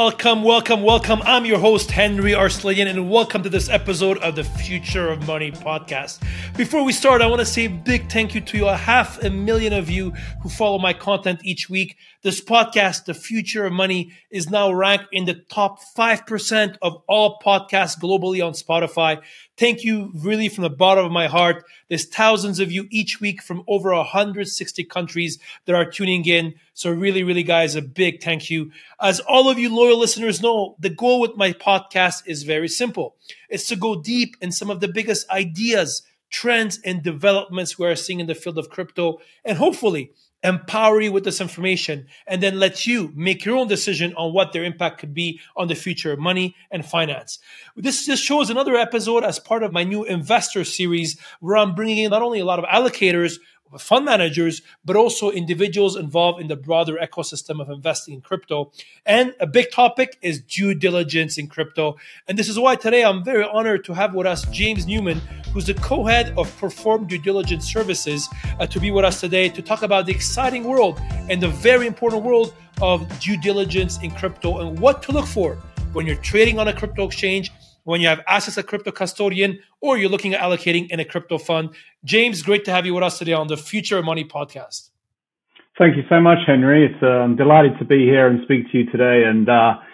Welcome. I'm your host, Henry Arslanian, and welcome to this episode of the Future of Money podcast. Before we start, I want to say a big thank you to you, 500,000 of you who follow my content each week. This podcast, The Future of Money, is now ranked in the top 5% of all podcasts globally on Spotify. Thank you really from the bottom of my heart. There's thousands of you each week from over 160 countries that are tuning in. So really, guys, a big thank you. As all of you loyal listeners know, the goal with my podcast is very simple. It's to go deep in some of the biggest ideas, trends, and developments we are seeing in the field of crypto, and hopefully empower you with this information and then let you make your own decision on what their impact could be on the future of money and finance. This shows another episode as part of my new investor series where I'm bringing in not only a lot of allocators, fund managers, but also individuals involved in the broader ecosystem of investing in crypto. And a big topic is due diligence in crypto. And this is why today I'm very honored to have with us James Newman, who's the co-head of Perform Due Diligence Services, to be with us today to talk about the exciting world and the very important world of due diligence in crypto and what to look for when you're trading on a crypto exchange, when you have access to a crypto custodian, or you're looking at allocating in a crypto fund. James, great to have you with us today on the Future of Money podcast. Thank you so much, Henry. I'm delighted to be here and speak to you today. And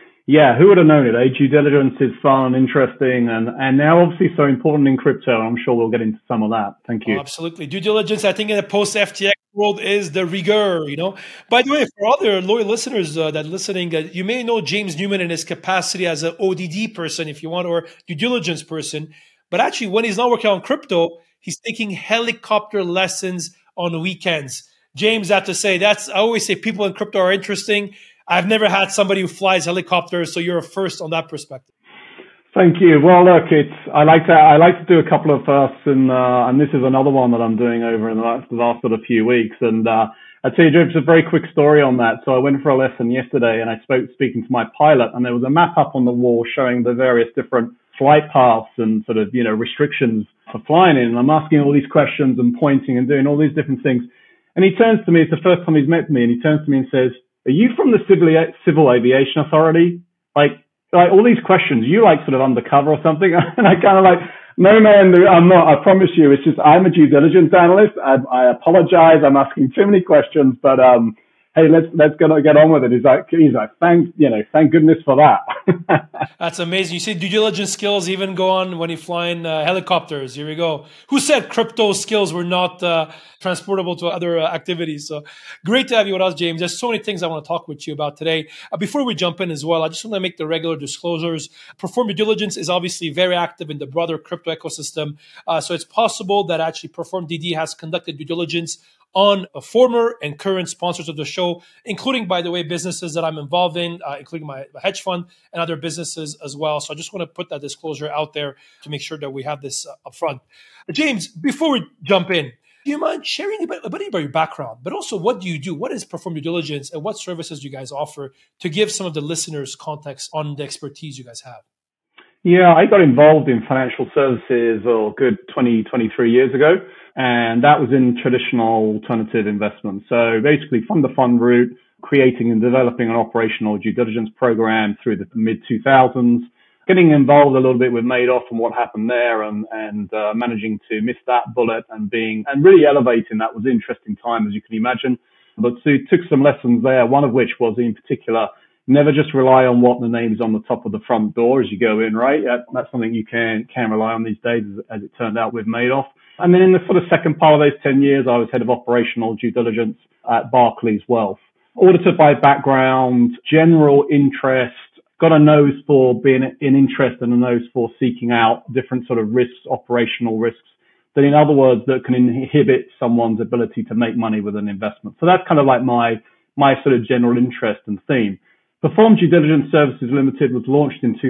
who would have known it? Due diligence is fun, interesting, and now obviously so important in crypto. I'm sure we'll get into some of that. Thank you. Oh, absolutely. Due diligence, I think in the post-FTX world is the rigor, By the way, for other loyal listeners that are listening, you may know James Newman in his capacity as an ODD person, if you want, or due diligence person. But actually, when he's not working on crypto, he's taking helicopter lessons on weekends. James, I have to say, I always say people in crypto are interesting. I've never had somebody who flies helicopters, so you're a first on that perspective. Thank you. Well, look, I like to do a couple of firsts, and this is another one that I'm doing over in the last sort of few weeks. And I'll tell you, just a very quick story on that. So I went for a lesson yesterday, and I speaking to my pilot, and there was a map up on the wall showing the various different flight paths and sort of restrictions for flying in. And I'm asking all these questions and pointing and doing all these different things. And he turns to me. It's the first time he's met me, and he turns to me and says, "Are you from the Civil Aviation Authority? Like all these questions, you like sort of undercover or something?" And I kind of like, "No, man, I'm not. I promise you. It's just I'm a due diligence analyst. I apologize. I'm asking too many questions, but hey, let's get on with it." He's like, thank goodness for that. That's amazing. You see due diligence skills even go on when you fly in helicopters. Here we go. Who said crypto skills were not transportable to other activities? So great to have you with us, James. There's so many things I want to talk with you about today. Before we jump in as well, I just want to make the regular disclosures. Perform Due Diligence is obviously very active in the broader crypto ecosystem. So it's possible that actually Perform DD has conducted due diligence on former and current sponsors of the show, including, by the way, businesses that I'm involved in, including my hedge fund and other businesses as well. So I just want to put that disclosure out there to make sure that we have this up front. James, before we jump in, do you mind sharing a bit about your background, but also what do you do? What is Perform Due Diligence and what services do you guys offer to give some of the listeners context on the expertise you guys have? Yeah, I got involved in financial services a good 23 years ago. And that was in traditional alternative investments. So basically fund to fund route, creating and developing an operational due diligence program through the mid 2000s, getting involved a little bit with Madoff and what happened there and managing to miss that bullet and really elevating. That was an interesting time, as you can imagine. But so took some lessons there, one of which was in particular, never just rely on what the name's on the top of the front door as you go in, right? That's something you can rely on these days, as it turned out with Madoff. And then in the sort of second part of those 10 years, I was head of operational due diligence at Barclays Wealth. Auditor by background, general interest, got a nose for being in interest and a nose for seeking out different sort of risks, operational risks, that in other words, that can inhibit someone's ability to make money with an investment. So that's kind of like my sort of general interest and theme. Perform Due Diligence Services Limited was launched in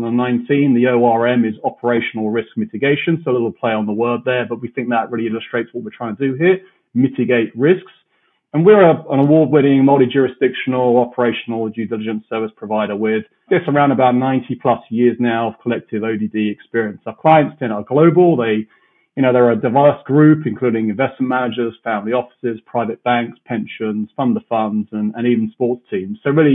2019. The ORM is Operational Risk Mitigation, so a little play on the word there, but we think that really illustrates what we're trying to do here, mitigate risks. And we're an award-winning, multi-jurisdictional operational due diligence service provider with, I guess, around about 90 plus years now of collective ODD experience. Our clients are global. They're a diverse group, including investment managers, family offices, private banks, pensions, fund of funds, and even sports teams. So really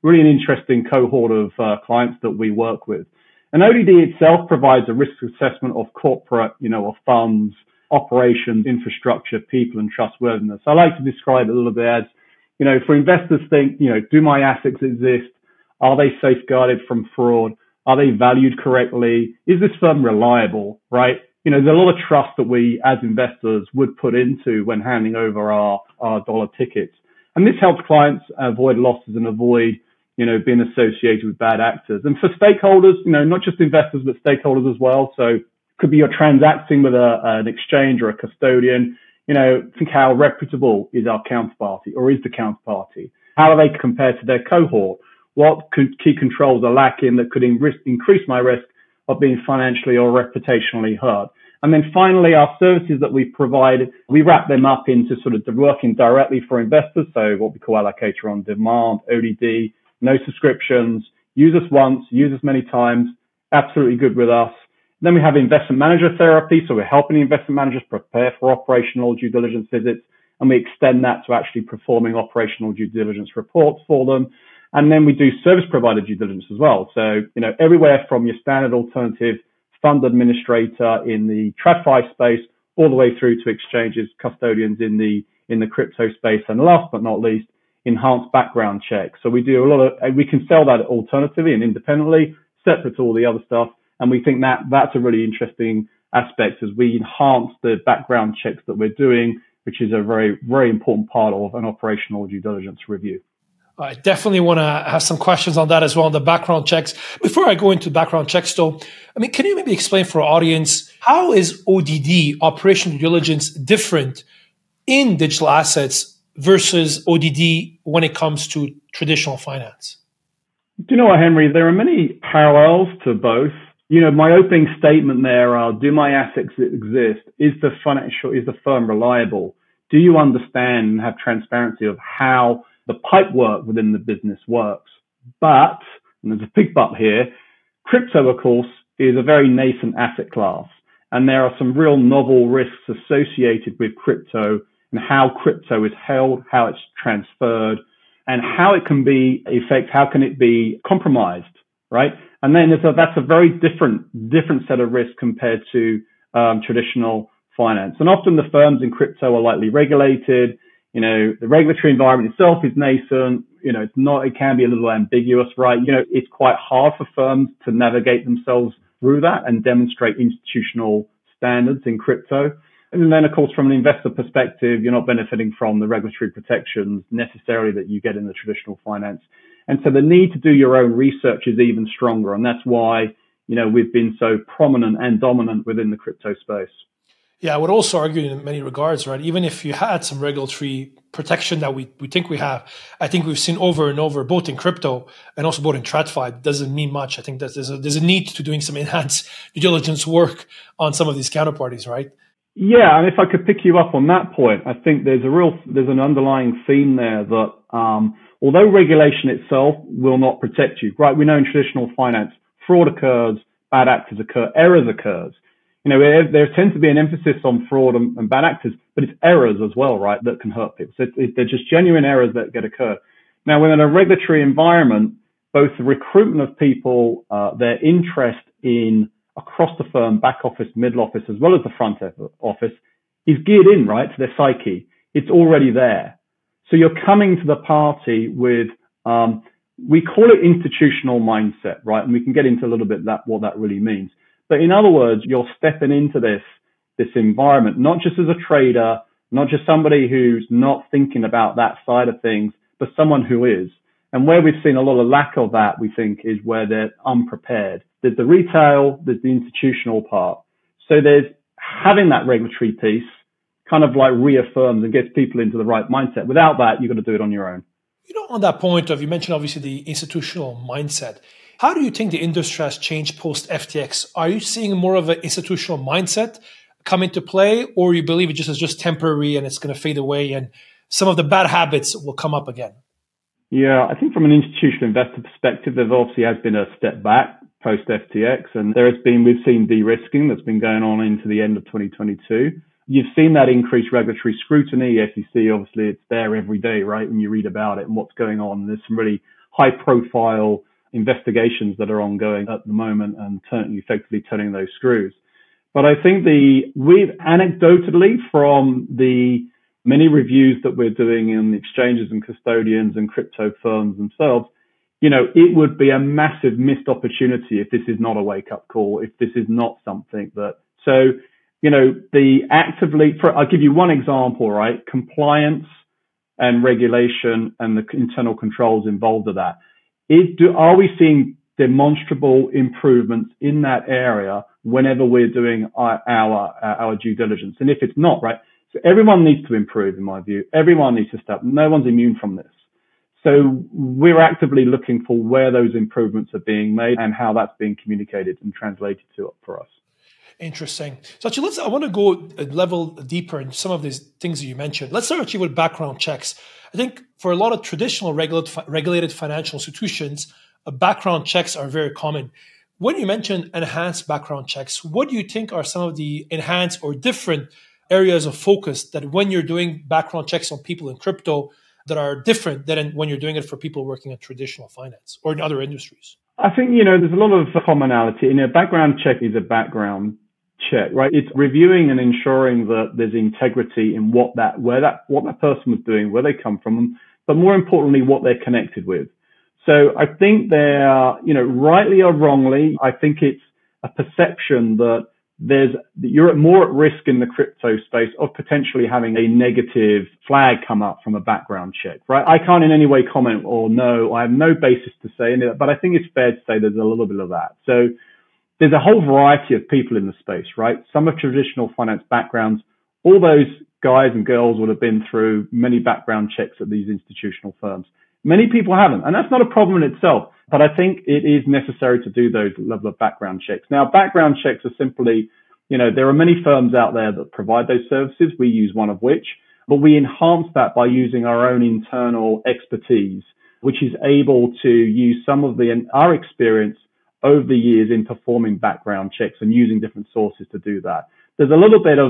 really an interesting cohort of clients that we work with. And ODD itself provides a risk assessment of corporate, of funds, operations, infrastructure, people, and trustworthiness. I like to describe it a little bit as, for investors think, do my assets exist? Are they safeguarded from fraud? Are they valued correctly? Is this firm reliable, right? There's a lot of trust that we as investors would put into when handing over our dollar tickets. And this helps clients avoid losses and avoid, being associated with bad actors. And for stakeholders, not just investors, but stakeholders as well. So it could be you're transacting with an exchange or a custodian. Think how reputable is our counterparty or is the counterparty? How do they compare to their cohort? What key controls are lacking that could increase my risk of being financially or reputationally hurt? And then finally, our services that we provide, we wrap them up into sort of working directly for investors. So what we call allocator on demand, ODD, no subscriptions, use us once, use us many times, absolutely good with us. Then we have investment manager therapy. So we're helping investment managers prepare for operational due diligence visits, and we extend that to actually performing operational due diligence reports for them. And then we do service provider due diligence as well. So, everywhere from your standard alternative fund administrator in the TradFi space, all the way through to exchanges, custodians in the crypto space. And last but not least, enhanced background checks. So we do we can sell that alternatively and independently, separate to all the other stuff. And we think that that's a really interesting aspect as we enhance the background checks that we're doing, which is a very, very important part of an operational due diligence review. I definitely want to have some questions on that as well, on the background checks. Before I go into background checks, though, can you maybe explain for our audience, how is ODD, operational due diligence, different in digital assets versus ODD when it comes to traditional finance? Do you know what, Henry? There are many parallels to both. My opening statement there are, do my assets exist? Is the firm reliable? Do you understand and have transparency of how the pipework within the business works? But, and there's a big but here, crypto, of course, is a very nascent asset class. And there are some real novel risks associated with crypto and how crypto is held, how it's transferred, and how it can be how can it be compromised, right? And then that's a very different set of risks compared to traditional finance. And often the firms in crypto are lightly regulated. The regulatory environment itself is nascent. It can be a little ambiguous, right? It's quite hard for firms to navigate themselves through that and demonstrate institutional standards in crypto. And then, of course, from an investor perspective, you're not benefiting from the regulatory protections necessarily that you get in the traditional finance. And so the need to do your own research is even stronger. And that's why, we've been so prominent and dominant within the crypto space. Yeah, I would also argue in many regards, right? Even if you had some regulatory protection that we think we have, I think we've seen over and over, both in crypto and also both in TradFi, it doesn't mean much. I think that there's a need to doing some enhanced due diligence work on some of these counterparties, right? Yeah, and if I could pick you up on that point, I think there's an underlying theme there that although regulation itself will not protect you, right? We know in traditional finance, fraud occurs, bad actors occur, errors occurs. There tends to be an emphasis on fraud and bad actors, but it's errors as well, right, that can hurt people. So they're just genuine errors that get occurred. Now, within a regulatory environment, both the recruitment of people, their interest in across the firm, back office, middle office, as well as the front office, is geared in, right, to their psyche. It's already there. So you're coming to the party with, we call it institutional mindset, right? And we can get into a little bit what that really means. But in other words, you're stepping into this environment, not just as a trader, not just somebody who's not thinking about that side of things, but someone who is. And where we've seen a lot of lack of that, we think, is where they're unprepared. There's the retail, there's the institutional part. So there's having that regulatory piece kind of like reaffirms and gets people into the right mindset. Without that, you've got to do it on your own. On that point you mentioned obviously the institutional mindset. How do you think the industry has changed post FTX? Are you seeing more of an institutional mindset come into play, or you believe it is just temporary and it's going to fade away and some of the bad habits will come up again? Yeah, I think from an institutional investor perspective, there obviously has been a step back post FTX, and we've seen de-risking that's been going on into the end of 2022. You've seen that increased regulatory scrutiny. SEC, obviously, it's there every day, right? When you read about it and what's going on, there's some really high profile investigations that are ongoing at the moment and effectively turning those screws. But I think we've anecdotally from the many reviews that we're doing in the exchanges and custodians and crypto firms themselves, it would be a massive missed opportunity if this is not a wake up call, if this is not something that, I'll give you one example, right? Compliance and regulation and the internal controls involved with that. Are we seeing demonstrable improvements in that area whenever we're doing our due diligence? And if it's not, right? So everyone needs to improve, in my view. Everyone needs to step. No one's immune from this. So we're actively looking for where those improvements are being made and how that's being communicated and translated for us. Interesting. So actually, I want to go a level deeper in some of these things that you mentioned. Let's start actually with background checks. I think for a lot of traditional regulated financial institutions, background checks are very common. When you mention enhanced background checks, what do you think are some of the enhanced or different areas of focus that when you're doing background checks on people in crypto that are different than when you're doing it for people working in traditional finance or in other industries? I think, there's a lot of commonality. A background check is a background check, right? It's reviewing and ensuring that there's integrity in what that person was doing, where they come from, but more importantly, what they're connected with. So I think rightly or wrongly, I think it's a perception that you're more at risk in the crypto space of potentially having a negative flag come up from a background check, right? I can't in any way comment or no, I have no basis to say anything, but I think it's fair to say there's a little bit of that. So there's a whole variety of people in the space, right? Some have traditional finance backgrounds. All those guys and girls would have been through many background checks at these institutional firms. Many people haven't, and that's not a problem in itself, but I think it is necessary to do those level of background checks. Now, background checks are simply, there are many firms out there that provide those services. We use one of which, but we enhance that by using our own internal expertise, which is able to use some of our experience over the years in performing background checks and using different sources to do that. There's a little bit of,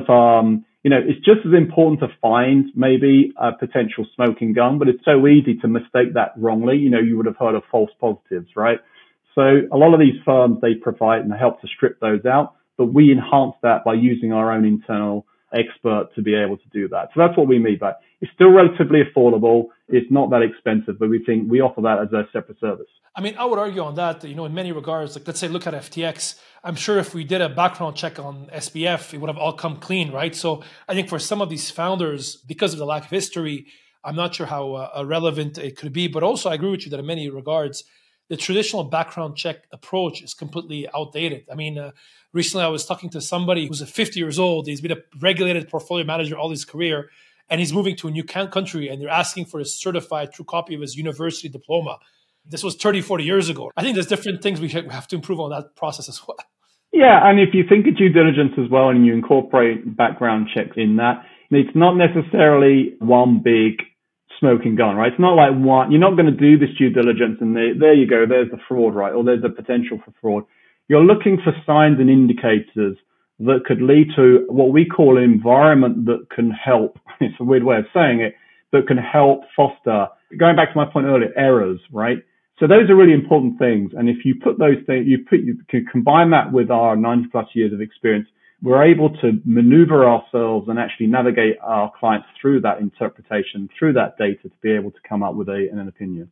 it's just as important to find maybe a potential smoking gun, but it's so easy to mistake that wrongly. You would have heard of false positives, right? So a lot of these firms, they provide and help to strip those out, but we enhance that by using our own internal expert to be able to do that. So that's what we mean by it. It's still relatively affordable. It's not that expensive, but we think we offer that as a separate service. I would argue on that, in many regards, like let's say, look at FTX. I'm sure if we did a background check on SBF, it would have all come clean, right? So I think for some of these founders, because of the lack of history, I'm not sure how relevant it could be. But also I agree with you that in many regards, the traditional background check approach is completely outdated. Recently I was talking to somebody who's 50 years old. He's been a regulated portfolio manager all his career, and he's moving to a new country, and they're asking for a certified true copy of his university diploma. This was 30, 40 years ago. I think there's different things we have to improve on that process as well. Yeah, and if you think of due diligence as well and you incorporate background checks in that, it's not necessarily one big smoking gun, right? It's not like you're not going to do this due diligence and there you go, there's the fraud, right? Or there's the potential for fraud. You're looking for signs and indicators that could lead to what we call an environment that can help, it's a weird way of saying it, that can help foster, going back to my point earlier, errors, right? So those are really important things. And if you put those things, you can combine that with our 90 plus years of experience, we're able to maneuver ourselves and actually navigate our clients through that interpretation, through that data to be able to come up with an opinion.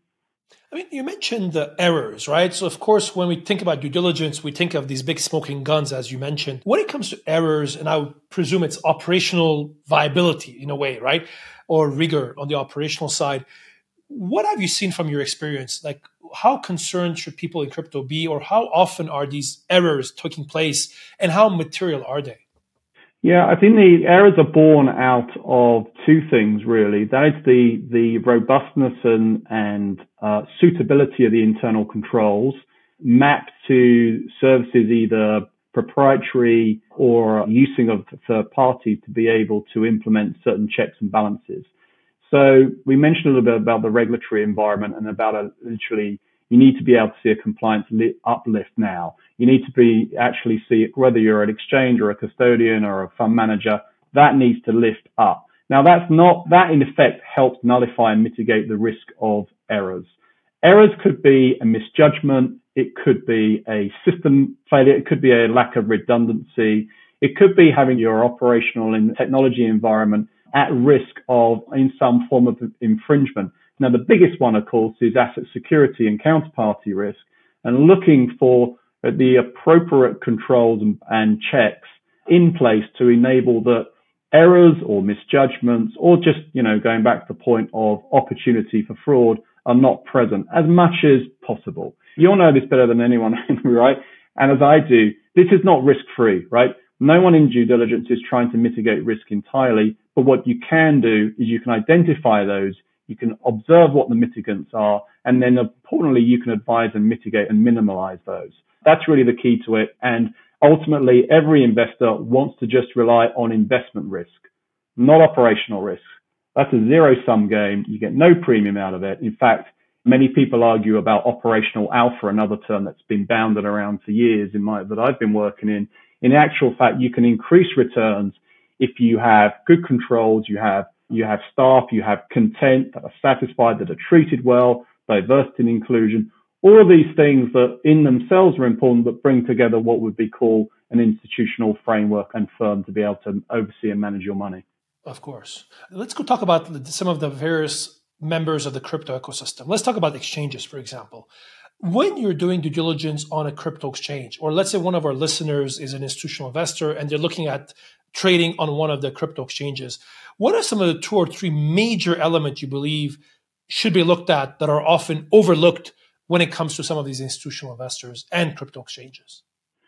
You mentioned the errors, right? So of course, when we think about due diligence, we think of these big smoking guns, as you mentioned. When it comes to errors, and I would presume it's operational viability in a way, right? Or rigor on the operational side. What have you seen from your experience? Like, how concerned should people in crypto be, or how often are these errors taking place, and how material are they? Yeah, I think the errors are born out of two things, really. That is the robustness and suitability of the internal controls mapped to services, either proprietary or using of third parties to be able to implement certain checks and balances. So we mentioned a little bit about the regulatory environment and about literally you need to be able to see a compliance uplift now. You need to be actually see it, whether you're an exchange or a custodian or a fund manager, that needs to lift up. Now that in effect helps nullify and mitigate the risk of errors. Errors could be a misjudgment. It could be a system failure. It could be a lack of redundancy. It could be having your operational and technology environment at risk of in some form of infringement. Now, the biggest one, of course, is asset security and counterparty risk, and looking for the appropriate controls and checks in place to enable that errors or misjudgments, or just, going back to the point of opportunity for fraud, are not present as much as possible. You'll know this better than anyone, right? And as I do, this is not risk-free, right? No one in due diligence is trying to mitigate risk entirely, but what you can do is you can identify those, you can observe what the mitigants are, and then importantly, you can advise and mitigate and minimize those. That's really the key to it. And ultimately, every investor wants to just rely on investment risk, not operational risk. That's a zero-sum game. You get no premium out of it. In fact, many people argue about operational alpha, another term that's been bounded around for years that I've been working in. In actual fact, you can increase returns if you have good controls, you have staff, you have content that are satisfied, that are treated well, diversity and inclusion. All of these things that in themselves are important, but bring together what would be called an institutional framework and firm to be able to oversee and manage your money. Of course. Let's go talk about some of the various members of the crypto ecosystem. Let's talk about exchanges, for example. When you're doing due diligence on a crypto exchange, or let's say one of our listeners is an institutional investor and they're looking at trading on one of the crypto exchanges, what are some of the 2 or 3 major elements you believe should be looked at that are often overlooked when it comes to some of these institutional investors and crypto exchanges?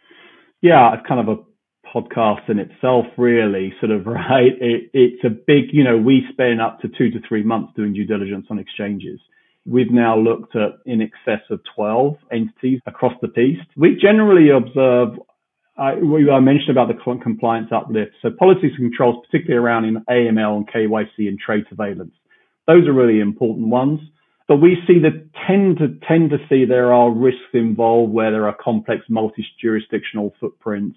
Yeah, it's kind of a podcast in itself, really, sort of, right? It's a big, we spend up to 2 to 3 months doing due diligence on exchanges. We've now looked at in excess of 12 entities across the piece. We generally observe, I mentioned about the compliance uplift. So policies and controls, particularly around in AML and KYC and trade surveillance. Those are really important ones. But we see that tend to see there are risks involved where there are complex multi-jurisdictional footprints,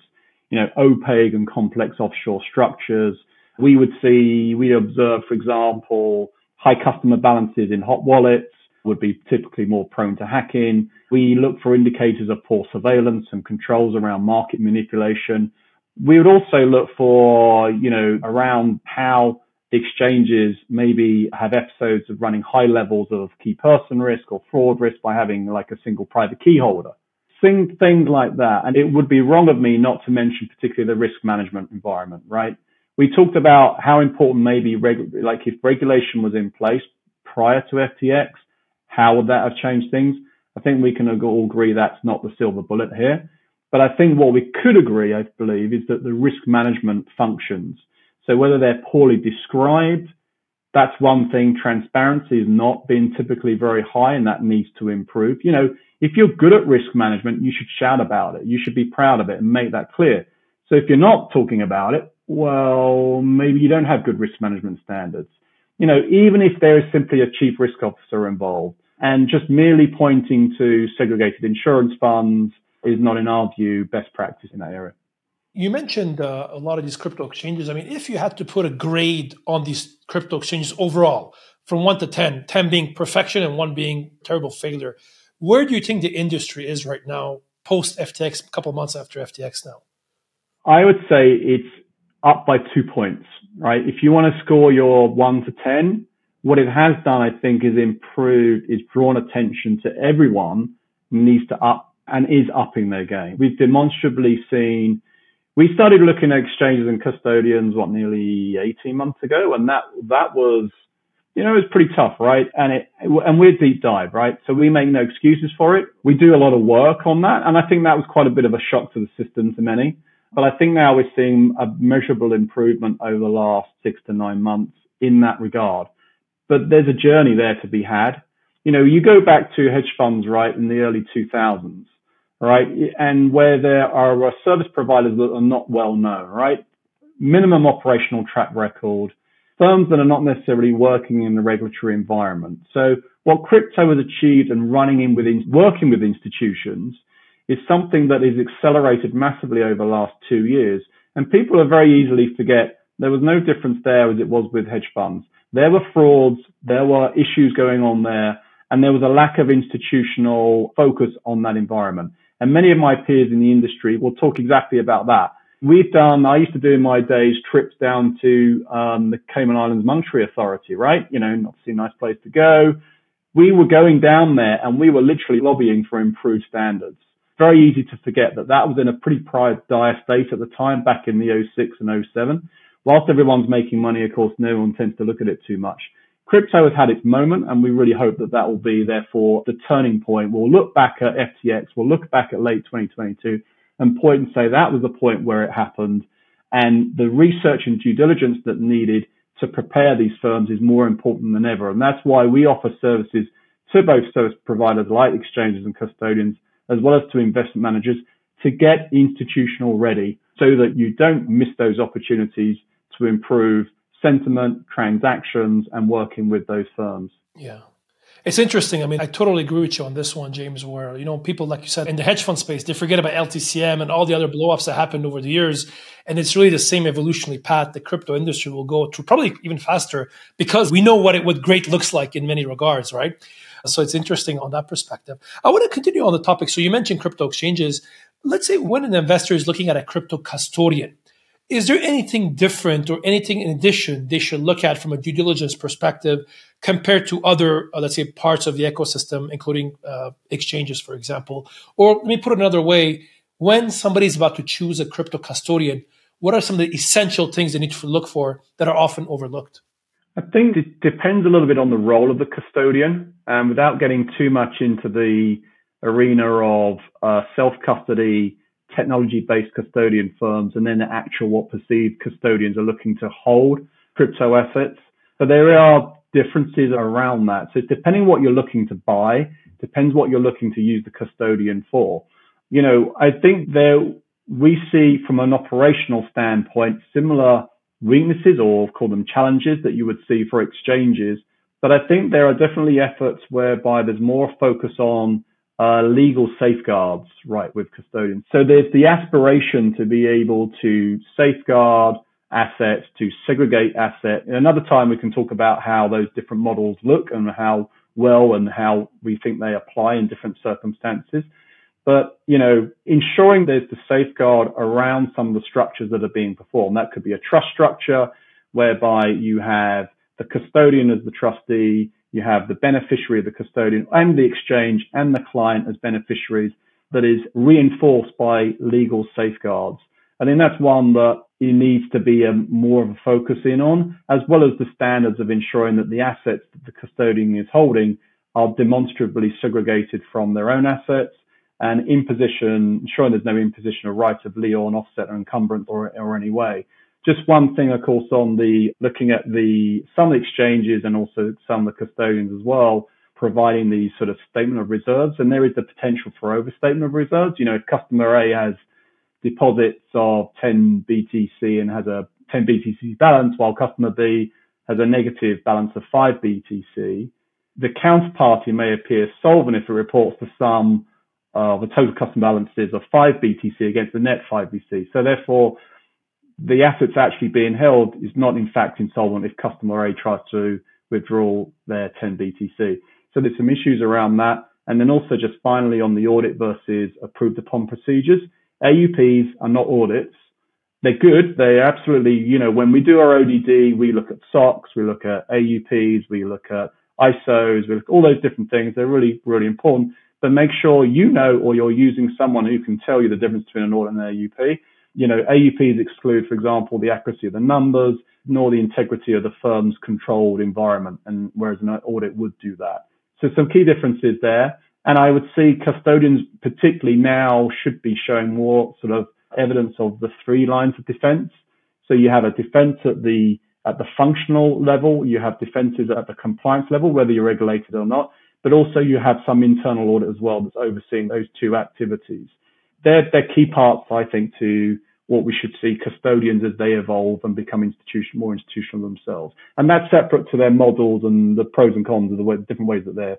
opaque and complex offshore structures. We observe, for example, high customer balances in hot wallets would be typically more prone to hacking. We look for indicators of poor surveillance and controls around market manipulation. We would also look for, around how the exchanges maybe have episodes of running high levels of key person risk or fraud risk by having like a single private key holder. Things like that. And it would be wrong of me not to mention particularly the risk management environment, right? We talked about how important maybe if regulation was in place prior to FTX, how would that have changed things? I think we can all agree that's not the silver bullet here. But I think what we could agree, I believe, is that the risk management functions. So whether they're poorly described, that's one thing. Transparency has not been typically very high, and that needs to improve. If you're good at risk management, you should shout about it. You should be proud of it and make that clear. So if you're not talking about it, well, maybe you don't have good risk management standards. Even if there is simply a chief risk officer involved, and just merely pointing to segregated insurance funds is not, in our view, best practice in that area. You mentioned a lot of these crypto exchanges. I mean, if you had to put a grade on these crypto exchanges overall, from 1 to 10, 10 being perfection and 1 being terrible failure, where do you think the industry is right now, post FTX, a couple of months after FTX now? I would say it's up by 2 points, right? If you want to score your 1 to 10, what it has done, I think, is drawn attention to everyone needs to up and is upping their game. We've demonstrably seen. We started looking at exchanges and custodians, nearly 18 months ago. And that was, it was pretty tough, right? And we're deep dive, right? So we make no excuses for it. We do a lot of work on that. And I think that was quite a bit of a shock to the system to many. But I think now we're seeing a measurable improvement over the last 6 to 9 months in that regard. But there's a journey there to be had. You go back to hedge funds, right, in the early 2000s. Right. And where there are service providers that are not well known, right? Minimum operational track record, firms that are not necessarily working in the regulatory environment. So what crypto has achieved and working with institutions is something that is accelerated massively over the last 2 years. And people are very easily forget there was no difference there as it was with hedge funds. There were frauds, there were issues going on there. And there was a lack of institutional focus on that environment. And many of my peers in the industry will talk exactly about that. I used to do in my days trips down to the Cayman Islands Monetary Authority, right? Obviously a nice place to go. We were going down there and we were literally lobbying for improved standards. Very easy to forget that was in a pretty dire state at the time, back in the 06 and 07. Whilst everyone's making money, of course, no one tends to look at it too much. Crypto has had its moment, and we really hope that will be, therefore, the turning point. We'll look back at FTX, we'll look back at late 2022 and point and say that was the point where it happened. And the research and due diligence that needed to prepare these firms is more important than ever. And that's why we offer services to both service providers like exchanges and custodians, as well as to investment managers, to get institutional ready so that you don't miss those opportunities to improve sentiment, transactions, and working with those firms. Yeah. It's interesting. I mean, I totally agree with you on this one, James, where, people, like you said, in the hedge fund space, they forget about LTCM and all the other blow-ups that happened over the years. And it's really the same evolutionary path the crypto industry will go through, probably even faster, because we know what great looks like in many regards, right? So it's interesting on that perspective. I want to continue on the topic. So you mentioned crypto exchanges. Let's say when an investor is looking at a crypto custodian, is there anything different or anything in addition they should look at from a due diligence perspective compared to other, let's say, parts of the ecosystem, including exchanges, for example? Or let me put it another way, when somebody's about to choose a crypto custodian, what are some of the essential things they need to look for that are often overlooked? I think it depends a little bit on the role of the custodian, and without getting too much into the arena of self-custody, technology-based custodian firms, and then the actual what perceived custodians are looking to hold crypto assets. But there are differences around that. So depending what you're looking to buy, depends what you're looking to use the custodian for. I think we see from an operational standpoint similar weaknesses, or call them challenges, that you would see for exchanges. But I think there are definitely efforts whereby there's more focus on legal safeguards, right, with custodians. So there's the aspiration to be able to safeguard assets, to segregate assets. Another time we can talk about how those different models look and how well and how we think they apply in different circumstances. But, ensuring there's the safeguard around some of the structures that are being performed. That could be a trust structure whereby you have the custodian as the trustee, you have the beneficiary of the custodian and the exchange and the client as beneficiaries, that is reinforced by legal safeguards. I think that's one that it needs to be more of a focus in on, as well as the standards of ensuring that the assets that the custodian is holding are demonstrably segregated from their own assets, and ensuring there's no imposition of rights of lien, offset, or encumbrance or any way. Just one thing, of course, on looking at some exchanges and also some of the custodians as well, providing the sort of statement of reserves, and there is the potential for overstatement of reserves. If customer A has deposits of 10 BTC and has a 10 BTC balance, while customer B has a negative balance of 5 BTC, the counterparty may appear solvent if it reports the sum of the total customer balances of 5 BTC against the net 5 BTC. So therefore, the assets actually being held is not in fact insolvent if customer A tries to withdraw their 10 BTC. So there's some issues around that. And then also just finally on the audit versus approved upon procedures, AUPs are not audits. They're good. They absolutely, when we do our ODD, we look at SOX, we look at AUPs, we look at ISOs, we look at all those different things. They're really, really important. But make sure or you're using someone who can tell you the difference between an audit and an AUP. AUPs exclude, for example, the accuracy of the numbers, nor the integrity of the firm's controlled environment, and whereas an audit would do that. So some key differences there. And I would see custodians particularly now should be showing more sort of evidence of the 3 lines of defense. So you have a defense at the functional level, you have defenses at the compliance level, whether you're regulated or not, but also you have some internal audit as well that's overseeing those 2 activities. They're key parts, I think, to what we should see custodians as they evolve and become more institutional themselves. And that's separate to their models and the pros and cons of the different ways that they're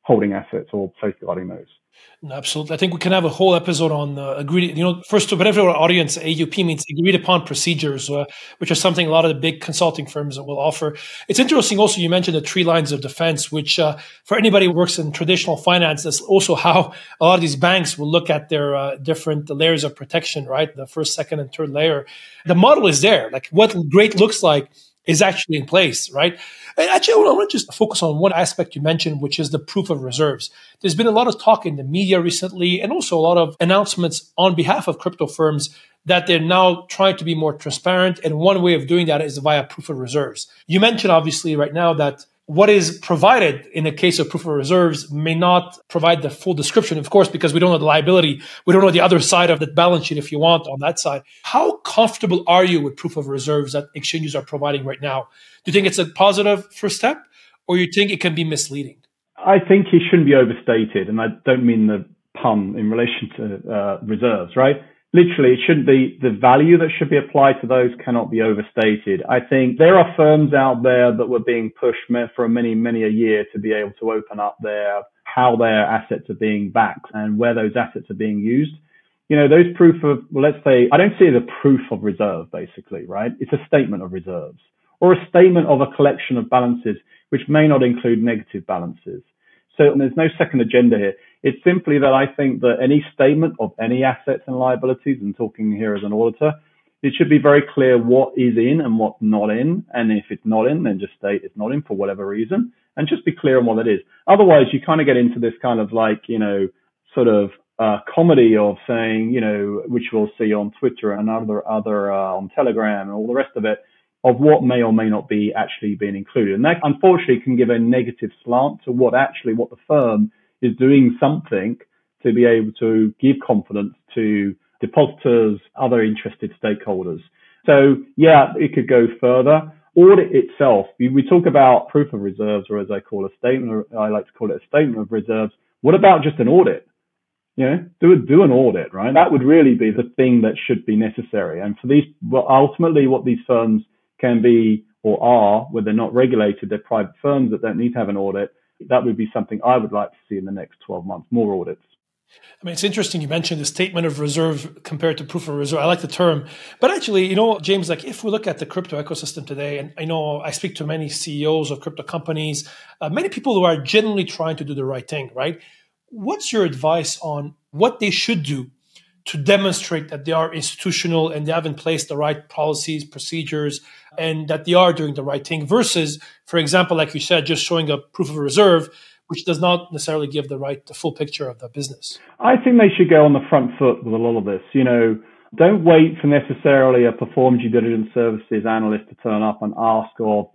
holding assets or safeguarding those. No, absolutely. I think we can have a whole episode on agreed. First, whatever our audience, AUP means agreed upon procedures, which is something a lot of the big consulting firms will offer. It's interesting also, you mentioned the 3 lines of defense, which for anybody who works in traditional finance, that's also how a lot of these banks will look at their different layers of protection, right? The first, second, and third layer. The model is there. Like what great looks like is actually in place, right? And actually, I want to just focus on one aspect you mentioned, which is the proof of reserves. There's been a lot of talk in the media recently, and also a lot of announcements on behalf of crypto firms that they're now trying to be more transparent. And one way of doing that is via proof of reserves. You mentioned, obviously, right now that what is provided in the case of proof of reserves may not provide the full description, of course, because we don't know the liability. We don't know the other side of the balance sheet, if you want, on that side. How comfortable are you with proof of reserves that exchanges are providing right now? Do you think it's a positive first step, or you think it can be misleading? I think it shouldn't be overstated, and I don't mean the pun in relation to reserves, right? Literally, it shouldn't be the value that should be applied to those cannot be overstated. I think there are firms out there that were being pushed for many a year to be able to open up how their assets are being backed and where those assets are being used. Those let's say, I don't see it as a proof of reserve, basically, right? It's a statement of reserves or a statement of a collection of balances, which may not include negative balances. So there's no second agenda here. It's simply that I think that any statement of any assets and liabilities, and talking here as an auditor, it should be very clear what is in and what's not in. And if it's not in, then just state it's not in for whatever reason and just be clear on what it is. Otherwise, you kind of get into this kind of like, sort of comedy of saying, which we'll see on Twitter and other on Telegram and all the rest of it, of what may or may not be actually being included. And that unfortunately can give a negative slant to what the firm is doing something to be able to give confidence to depositors, other interested stakeholders. So yeah, it could go further. Audit itself, we talk about proof of reserves, or as I like to call it a statement of reserves. What about just an audit? Do an audit, right? That would really be the thing that should be necessary. And for ultimately what these firms can be or are, where they're not regulated, they're private firms that don't need to have an audit. That would be something I would like to see in the next 12 months, more audits. I mean, it's interesting you mentioned the statement of reserve compared to proof of reserve. I like the term. But actually, James, like if we look at the crypto ecosystem today, and I know I speak to many CEOs of crypto companies, many people who are genuinely trying to do the right thing, right? What's your advice on what they should do to demonstrate that they are institutional and they have in place the right policies, procedures, and that they are doing the right thing versus, for example, like you said, just showing a proof of reserve, which does not necessarily give the full picture of the business? I think they should go on the front foot with a lot of this. Don't wait for necessarily a perform due diligence services analyst to turn up and ask,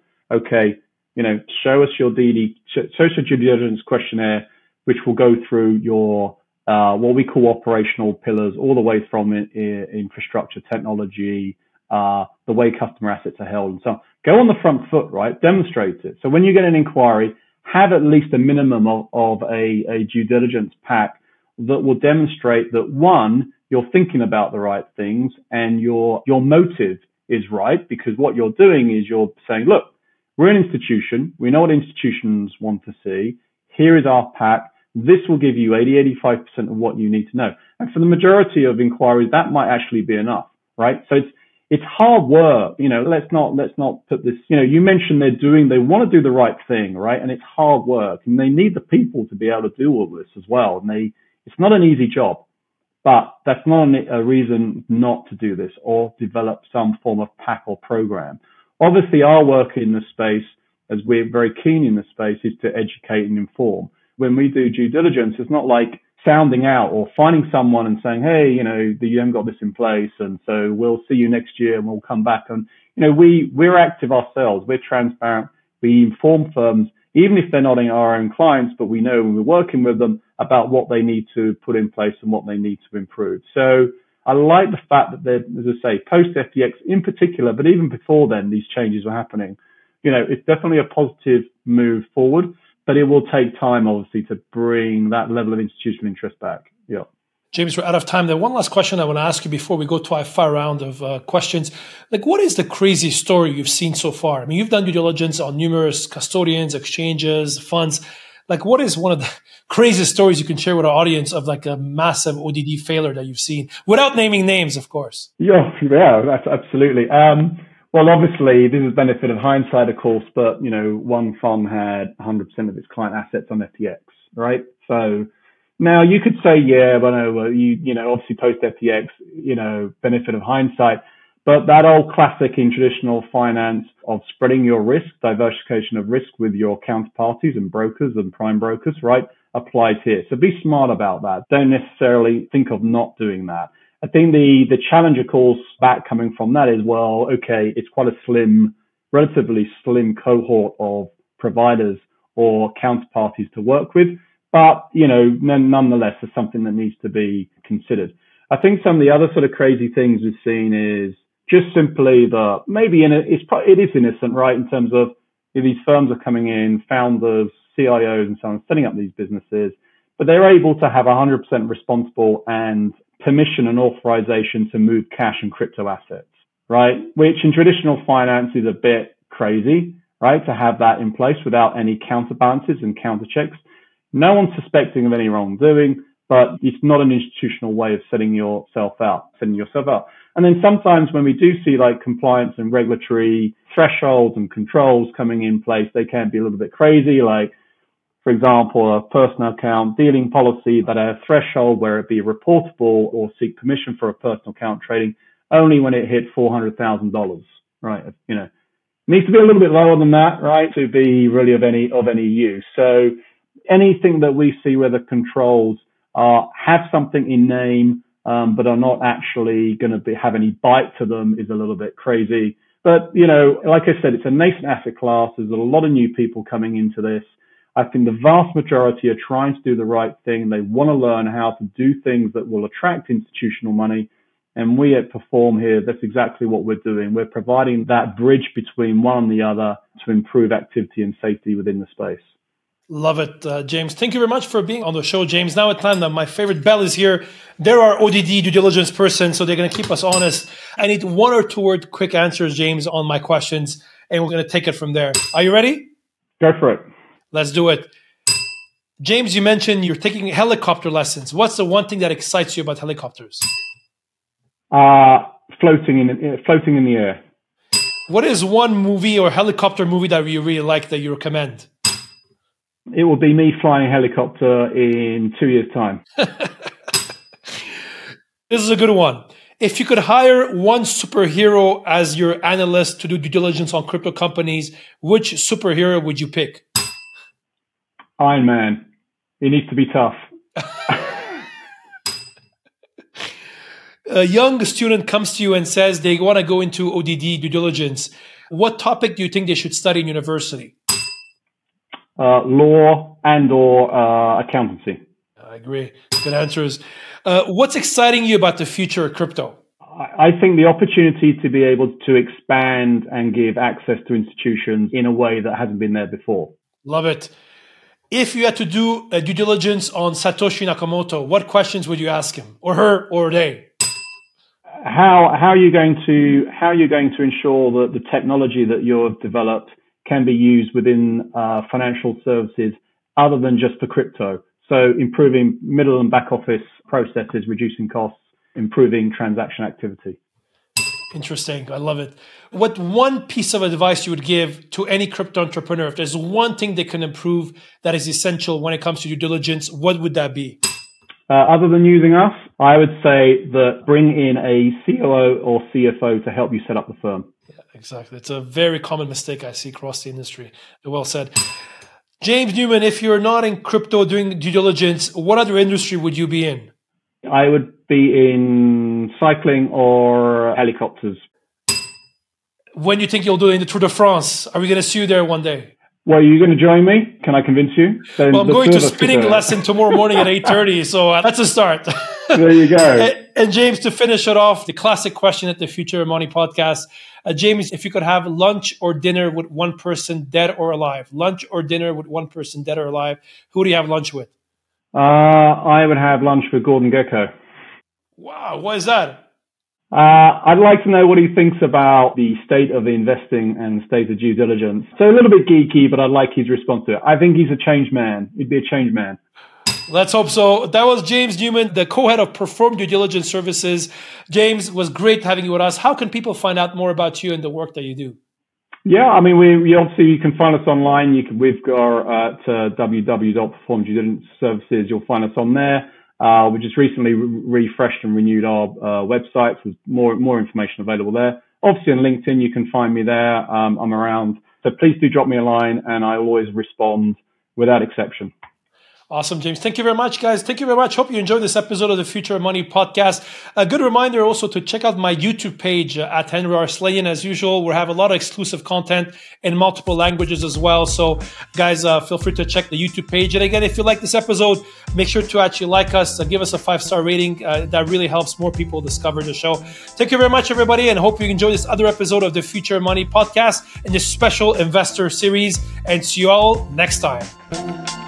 show us your due diligence questionnaire, which will go through your what we call operational pillars, all the way from infrastructure, technology, the way customer assets are held, and so on. Go on the front foot, right? Demonstrate it. So when you get an inquiry, have at least a minimum of a due diligence pack that will demonstrate that, one, you're thinking about the right things and your motive is right, because what you're doing is you're saying, look, we're an institution. We know what institutions want to see. Here is our pack. This will give you 85% of what you need to know. And for the majority of inquiries, that might actually be enough, right? So it's hard work. Let's not put this, you mentioned they want to do the right thing, right? And it's hard work, and they need the people to be able to do all this as well. And it's not an easy job, but that's not a reason not to do this or develop some form of pack or program. Obviously, our work in this space, as we're very keen in this space, is to educate and inform. When we do due diligence, it's not like sounding out or finding someone and saying, hey, you haven't got this in place, and so we'll see you next year and we'll come back. And, we're active ourselves. We're transparent. We inform firms, even if they're not our own clients, but we know when we're working with them about what they need to put in place and what they need to improve. So I like the fact that as I say, post FTX in particular, but even before then, these changes were happening. It's definitely a positive move forward. But it will take time, obviously, to bring that level of institutional interest back. Yeah. James, we're out of time. There. One last question I want to ask you before we go to our final round of questions. Like, what is the craziest story you've seen so far? I mean, you've done due diligence on numerous custodians, exchanges, funds. Like, what is one of the craziest stories you can share with our audience of like a massive ODD failure that you've seen, without naming names, of course? Yeah, that's absolutely. Well, obviously, this is benefit of hindsight, of course, but one fund had 100% of its client assets on FTX, right? So now you could say, yeah, but no, well, obviously post FTX, benefit of hindsight. But that old classic in traditional finance of spreading your risk, diversification of risk with your counterparties and brokers and prime brokers, right, applies here. So be smart about that. Don't necessarily think of not doing that. I think the challenge, of course, back coming from that is, well, okay, it's quite a relatively slim cohort of providers or counterparties to work with. But, nonetheless, it's something that needs to be considered. I think some of the other sort of crazy things we've seen is just simply that maybe it is innocent, right? In terms of these firms are coming in, founders, CIOs and so on, setting up these businesses, but they're able to have 100% responsible and permission and authorization to move cash and crypto assets, right? Which in traditional finance is a bit crazy, right? To have that in place without any counterbalances and counter checks. No one's suspecting of any wrongdoing, but it's not an institutional way of setting yourself out. And then sometimes when we do see like compliance and regulatory thresholds and controls coming in place, they can be a little bit crazy. Like, for example, a personal account dealing policy that a threshold where it be reportable or seek permission for a personal account trading only when it hit $400,000, right? It needs to be a little bit lower than that, right? To be really of any use. So anything that we see where the controls have something in name, but are not actually going to have any bite to them is a little bit crazy. But, like I said, it's a nascent asset class. There's a lot of new people coming into this. I think the vast majority are trying to do the right thing. They want to learn how to do things that will attract institutional money. And we at Perform here, that's exactly what we're doing. We're providing that bridge between one and the other to improve activity and safety within the space. Love it, James. Thank you very much for being on the show, James. Now, Atlanta, my favorite bell is here. They're our ODD due diligence person, so they're going to keep us honest. I need 1 or 2 word quick answers, James, on my questions, and we're going to take it from there. Are you ready? Go for it. Let's do it. James, you mentioned you're taking helicopter lessons. What's the one thing that excites you about helicopters? Floating in the air. What is one movie or helicopter movie that you really like that you recommend? It will be me flying a helicopter in 2 years' time. This is a good one. If you could hire one superhero as your analyst to do due diligence on crypto companies, which superhero would you pick? Iron Man. He needs to be tough. A young student comes to you and says they want to go into ODD due diligence. What topic do you think they should study in university? Law and or accountancy. I agree. Good answers. What's exciting you about the future of crypto? I think the opportunity to be able to expand and give access to institutions in a way that hasn't been there before. Love it. If you had to do a due diligence on Satoshi Nakamoto, what questions would you ask him, or her, or they? How are you going to ensure that the technology that you've developed can be used within financial services other than just for crypto? So improving middle and back office processes, reducing costs, improving transaction activity. Interesting. I love it. What one piece of advice you would give to any crypto entrepreneur? If there's one thing they can improve that is essential when it comes to due diligence, what would that be? Other than using us, I would say that bring in a COO or CFO to help you set up the firm. Yeah, exactly. It's a very common mistake I see across the industry. Well said. James Newman, if you're not in crypto doing due diligence, what other industry would you be in? I would be in cycling or helicopters. When do you think you'll do it in the Tour de France? Are we going to see you there one day? Well, are you going to join me? Can I convince you? Well, I'm going to spinning lesson tomorrow morning at 8:30, so that's a start. There you go. And James, to finish it off, the classic question at the Future of Money podcast. James, if you could have lunch or dinner with one person, dead or alive, lunch or dinner with one person, dead or alive, who do you have lunch with? I would have lunch with Gordon Gekko. Wow, what is that? I'd like to know what he thinks about the state of the investing and state of due diligence. So a little bit geeky, but I'd like his response to it. I think he's a changed man. He'd be a changed man. Let's hope so. That was James Newman, the co-head of Perform Due Diligence Services. James, was great having you with us. How can people find out more about you and the work that you do? Yeah, I mean, we obviously, you can find us online. We've got at www.Perform Due Diligence Services. You'll find us on there. We just recently refreshed and renewed our website. So there's more information available there. Obviously on LinkedIn, you can find me there. I'm around. So please do drop me a line and I always respond without exception. Awesome, James. Thank you very much, guys. Thank you very much. Hope you enjoyed this episode of the Future of Money podcast. A good reminder also to check out my YouTube page at Henry R. Sladian. As usual, we have a lot of exclusive content in multiple languages as well. So, guys, feel free to check the YouTube page. And again, if you like this episode, make sure to actually like us, give us a 5-star rating. That really helps more people discover the show. Thank you very much, everybody, and hope you enjoy this other episode of the Future of Money podcast and this special investor series. And see you all next time.